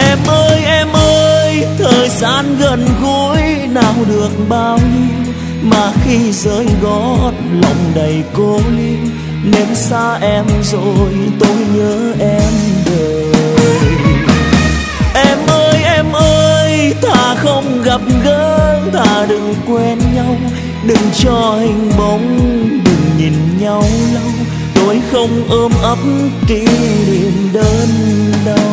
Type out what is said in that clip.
Em ơi, thời gian gần gũi nào được bao nhiêu, mà khi rơi gót lòng đầy cô liêu. Nên xa em rồi tôi nhớ em đời. Em ơi, thà không gặp gỡ, thà đừng quen nhau, đừng cho hình bóng, đừng nhìn nhau lâu. Tôi không ôm ấp kỷ niệm đơn đau.